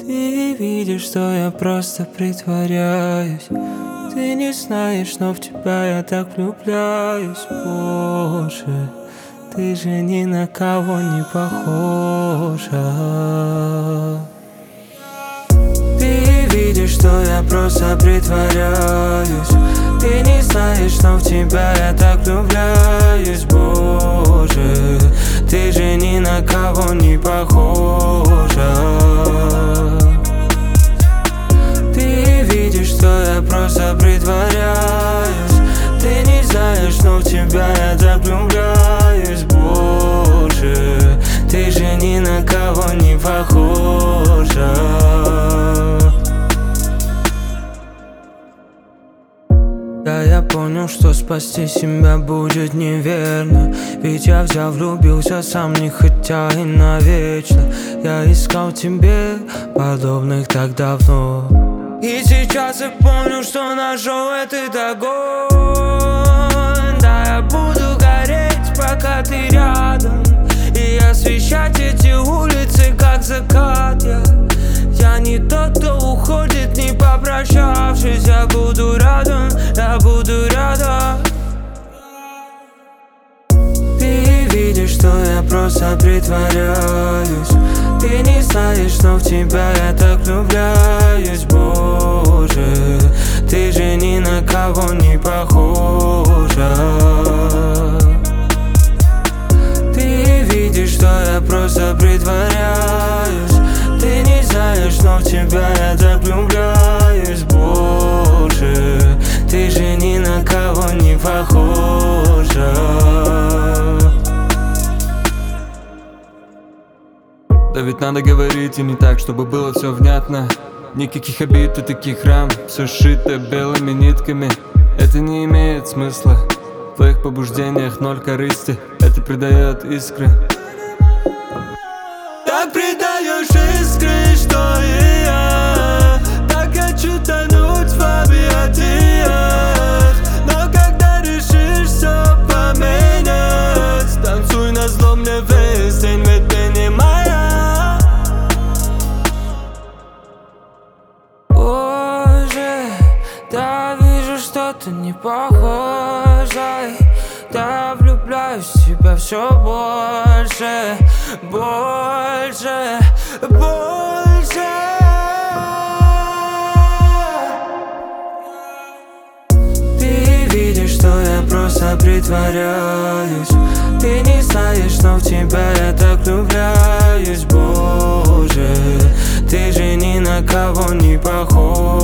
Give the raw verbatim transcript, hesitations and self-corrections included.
Ты видишь, что я просто притворяюсь. Ты не знаешь, но в тебя я так влюбляюсь. Боже, ты же ни на кого не похожа. Ты видишь, что я просто притворяюсь. Ты не знаешь, но в тебя я так влюбляюсь. Боже, ты же ни на кого не похожа. Ты видишь, что я просто притворяюсь. Ты не знаешь, но в тебя я так влюбляюсь. Боже, ты же ни на кого не похожа. Да, я понял, что спасти себя будет неверно. Ведь я взял, влюбился сам, не хотя и навечно. Я искал тебе подобных так давно. И сейчас я понял, что нашел этот огонь. Да, я буду гореть, пока ты рядом, и освещать эти улицы, как закат. Я, я не тот, кто уходит, не попрощавшись. Я буду рядом, я буду рядом. Ты видишь, что я просто притворяюсь. Ты не знаешь, но в тебя я так влюбляюсь. Боже, ты же ни на кого не похожа. Ты видишь, что я просто притворяюсь. Ты не знаешь, но в тебя я так влюбляюсь. Боже, ты же ни на кого не похожа. Да ведь надо говорить и не так, чтобы было все внятно. Никаких обид и таких ран, все сшито белыми нитками. Это не имеет смысла. В твоих побуждениях ноль корысти. Это придает искры. Так придаешь искры, что и я. Так хочу тонуть в объятиях. Но когда решишь все поменять, танцуй назло мне весь день, ведь ты не моя. Боже, да вижу, что ты не похожа. Да влюбляюсь в тебя все больше, больше, больше. Ты видишь, что я просто притворяюсь. Ты не знаешь, но в тебя я так влюбляюсь. Боже, ты же ни на кого не похож.